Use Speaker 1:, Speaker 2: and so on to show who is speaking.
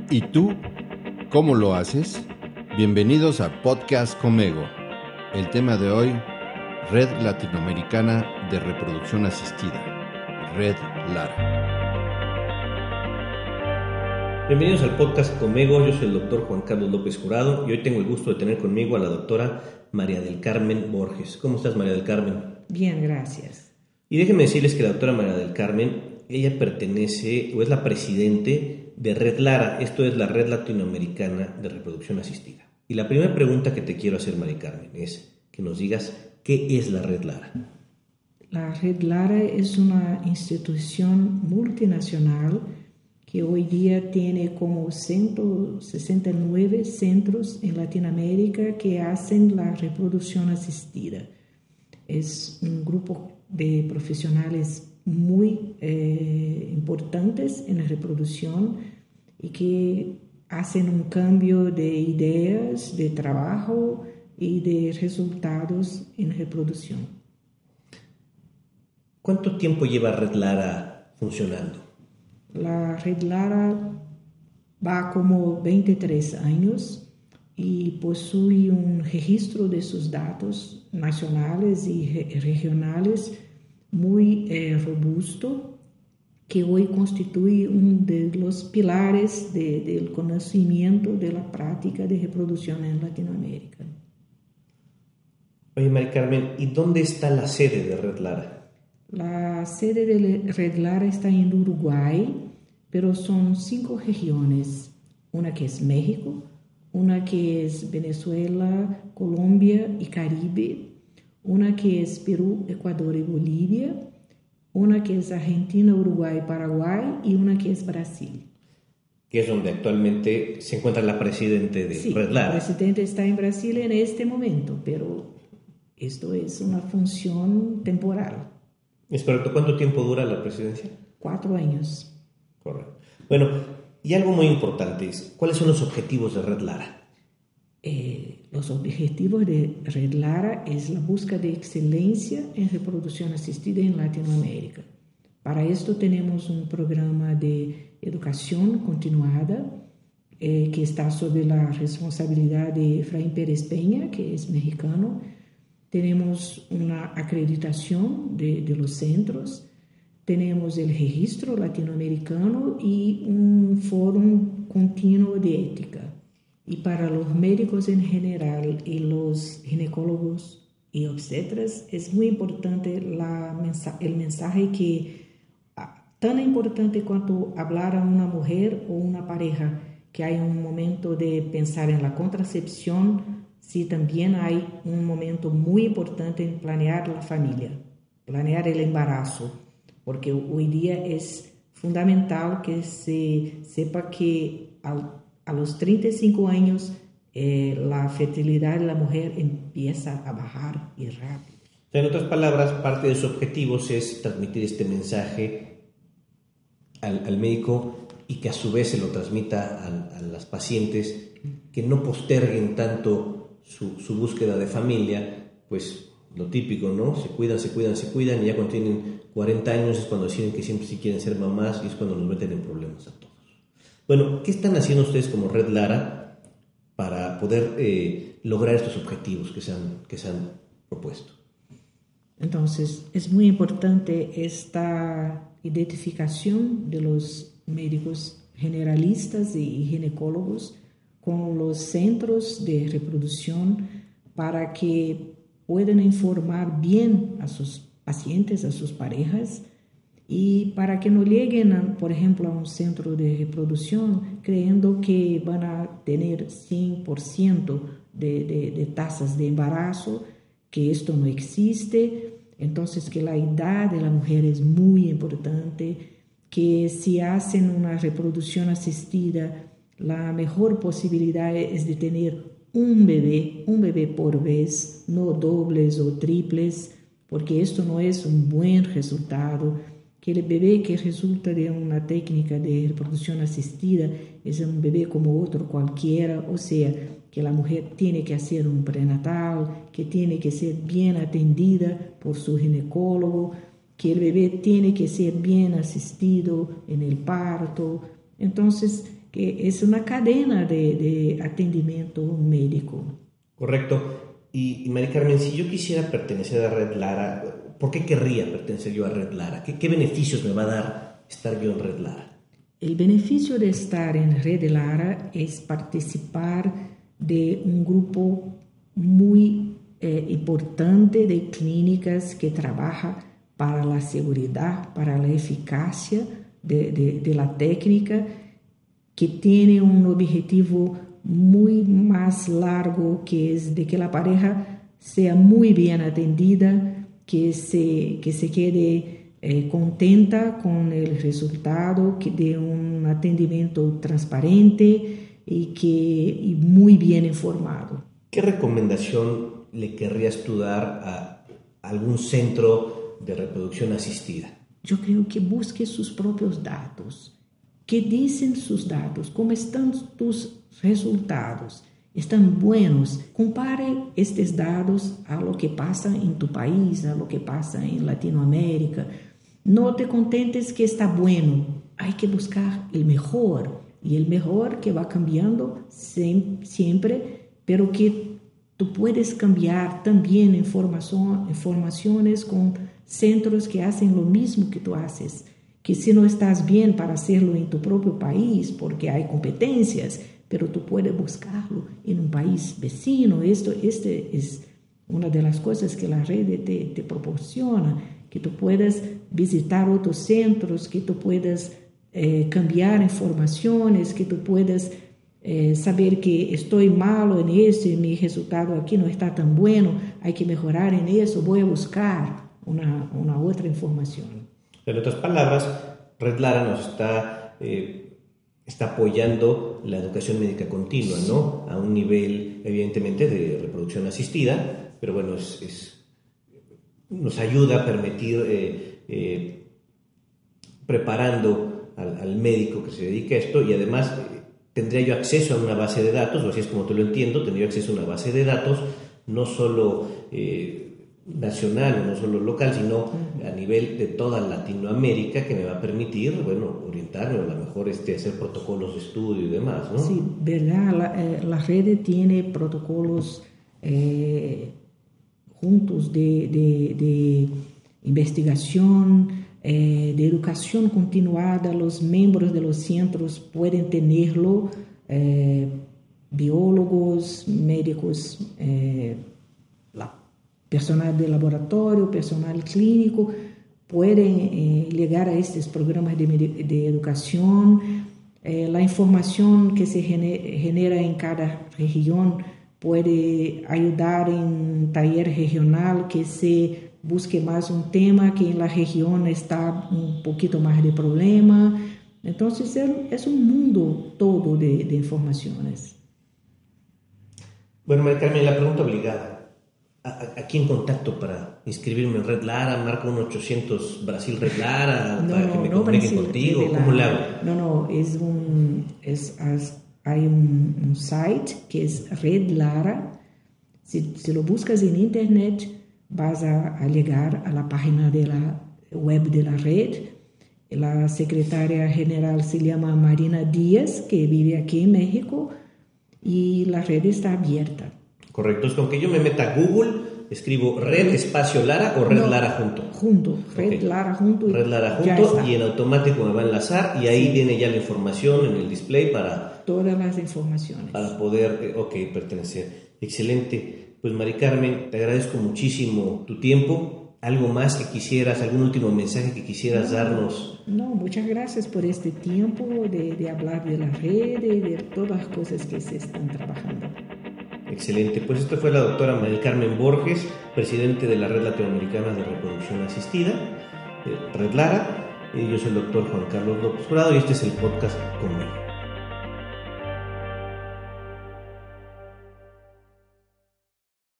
Speaker 1: ¿Y tú? ¿Cómo lo haces? Bienvenidos a Podcast Comego. El tema de hoy, Red Latinoamericana de Reproducción Asistida, Red Lara.
Speaker 2: Bienvenidos al Podcast Comego, yo soy el doctor Juan Carlos López Jurado y hoy tengo el gusto de tener conmigo a la doctora María del Carmen Borges. ¿Cómo estás, María del Carmen?
Speaker 3: Bien, gracias.
Speaker 2: Y déjenme decirles que la doctora María del Carmen, ella pertenece o es la presidente de Red Lara, esto es la Red Latinoamericana de Reproducción Asistida. Y la primera pregunta que te quiero hacer, María Carmen, es que nos digas qué es la Red Lara.
Speaker 3: La Red Lara es una institución multinacional que hoy día tiene como 169 centros en Latinoamérica que hacen la reproducción asistida. Es un grupo de profesionales muy importantes en la reproducción y que hacen un cambio de ideas, de trabajo y de resultados en reproducción.
Speaker 2: ¿Cuánto tiempo lleva Red Lara funcionando?
Speaker 3: La Red Lara va como 23 años y posee un registro de sus datos nacionales y regionales muy robusto, que hoy constituye uno de los pilares del conocimiento de la práctica de reproducción en Latinoamérica.
Speaker 2: Oye, María Carmen, ¿y dónde está la sede de Red Lara?
Speaker 3: La sede de Red Lara está en Uruguay, pero son 5 regiones. Una que es México, una que es Venezuela, Colombia y Caribe, una que es Perú, Ecuador y Bolivia, una que es Argentina, Uruguay, Paraguay y una que es Brasil.
Speaker 2: Que es donde actualmente se encuentra la presidente de Red Lara.
Speaker 3: La presidenta está en Brasil en este momento, pero esto es una función temporal.
Speaker 2: ¿Es correcto? ¿Cuánto tiempo dura la presidencia?
Speaker 3: 4 años.
Speaker 2: Correcto. Bueno, y algo muy importante es, ¿cuáles son los objetivos de Red Lara?
Speaker 3: Los objetivos de Red Lara es la búsqueda de excelencia en reproducción asistida en Latinoamérica. Para esto tenemos un programa de educación continuada que está sobre la responsabilidad de Efraín Pérez Peña, que es mexicano. Tenemos una acreditación de los centros, tenemos el registro latinoamericano y un foro continuo de ética. Y para los médicos en general y los ginecólogos y obstetras es muy importante el mensaje que, tan importante cuanto hablar a una mujer o una pareja, que hay un momento de pensar en la contracepción, sí también hay un momento muy importante en planear la familia, planear el embarazo, porque hoy día es fundamental que se sepa que a los 35 años la fertilidad de la mujer empieza a bajar y rápido.
Speaker 2: En otras palabras, parte de sus objetivos es transmitir este mensaje al médico y que a su vez se lo transmita a las pacientes, que no posterguen tanto su búsqueda de familia, pues lo típico, ¿no? Se cuidan y ya cuando tienen 40 años es cuando deciden que siempre sí quieren ser mamás y es cuando nos meten en problemas a todos. Bueno, ¿qué están haciendo ustedes como Red Lara para poder lograr estos objetivos que se han propuesto?
Speaker 3: Entonces, es muy importante esta identificación de los médicos generalistas y ginecólogos con los centros de reproducción para que puedan informar bien a sus pacientes, a sus parejas, y para que no lleguen, por ejemplo, a un centro de reproducción creyendo que van a tener 100% de tasas de embarazo, que esto no existe. Entonces, que la edad de la mujer es muy importante, que si hacen una reproducción asistida, la mejor posibilidad es de tener un bebé por vez, no dobles o triples, porque esto no es un buen resultado. Que el bebé que resulta de una técnica de reproducción asistida es un bebé como otro cualquiera, o sea, que la mujer tiene que hacer un prenatal, que tiene que ser bien atendida por su ginecólogo, que el bebé tiene que ser bien asistido en el parto. Entonces, que es una cadena de atendimiento médico.
Speaker 2: Correcto. Y Mari Carmen, si yo quisiera pertenecer a Red Lara, ¿por qué querría pertenecer yo a Red Lara? ¿Qué beneficios me va a dar estar yo en Red Lara?
Speaker 3: El beneficio de estar en Red Lara es participar de un grupo muy importante de clínicas que trabaja para la seguridad, para la eficacia de la técnica, que tiene un objetivo muy más largo, que es de que la pareja sea muy bien atendida, que se quede contenta con el resultado, que dé un atendimiento transparente y muy bien informado.
Speaker 2: ¿Qué recomendación le querrías tú dar a algún centro de reproducción asistida?
Speaker 3: Yo creo que busque sus propios datos. ¿Qué dicen sus datos? ¿Cómo están tus resultados? ¿Están buenos? Compare estos datos a lo que pasa en tu país, a lo que pasa en Latinoamérica. No te contentes que está bueno. Hay que buscar el mejor. Y el mejor que va cambiando siempre, pero que tú puedes cambiar también informaciones con centros que hacen lo mismo que tú haces. Que si no estás bien para hacerlo en tu propio país, porque hay competencias, pero tú puedes buscarlo en un país vecino. Este es una de las cosas que la red te proporciona, que tú puedas visitar otros centros, que tú puedas cambiar informaciones, que tú puedas saber que estoy malo en eso y mi resultado aquí no está tan bueno, hay que mejorar en eso, voy a buscar una otra información.
Speaker 2: En otras palabras, Red Lara nos está apoyando la educación médica continua, ¿no? A un nivel, evidentemente, de reproducción asistida, pero bueno, nos ayuda a permitir preparando al médico que se dedica a esto, y además tendría yo acceso a una base de datos, o así es como te lo entiendo, tendría acceso a una base de datos, no solo nacional, no solo local, sino a nivel de toda Latinoamérica, que me va a permitir, bueno, orientarme, o a lo mejor hacer protocolos de estudio y demás, ¿no?
Speaker 3: Sí, verdad, la red tiene protocolos juntos de investigación, de educación continuada. Los miembros de los centros pueden tenerlo, biólogos, médicos, personal de laboratorio, personal clínico, pueden llegar a estos programas de educación. La información que se genera en cada región puede ayudar en un taller regional que se busque más un tema que en la región está un poquito más de problema. Entonces es un mundo todo de informaciones.
Speaker 2: Bueno, Mari Carmen, la pregunta obligada. ¿A quién contacto para inscribirme en Red Lara? ¿Marco 1-800 Brasil Red Lara para que me comuniquen contigo? ¿Cómo le hago?
Speaker 3: No, hay un site que es Red Lara. Si lo buscas en internet, vas a llegar a la página de la web de la red. La secretaria general se llama Marina Díaz, que vive aquí en México, y la red está abierta.
Speaker 2: Correcto, es con que yo me meta a Google, escribo Red Espacio Lara o Red Lara junto.
Speaker 3: Junto, Red Lara junto.
Speaker 2: Red Lara junto, y en automático me va a enlazar, y ahí viene ya la información en el display para...
Speaker 3: Todas las informaciones.
Speaker 2: Para poder, pertenecer. Excelente. Pues Mari Carmen, te agradezco muchísimo tu tiempo. ¿Algo más que quisieras, algún último mensaje que quisieras darnos?
Speaker 3: No, muchas gracias por este tiempo de hablar de la red y de todas las cosas que se están trabajando.
Speaker 2: Excelente, pues esta fue la doctora Mari Carmen Borges, presidente de la Red Latinoamericana de Reproducción Asistida, Red Lara. Yo soy el doctor Juan Carlos López Jurado y este es el podcast Conmigo.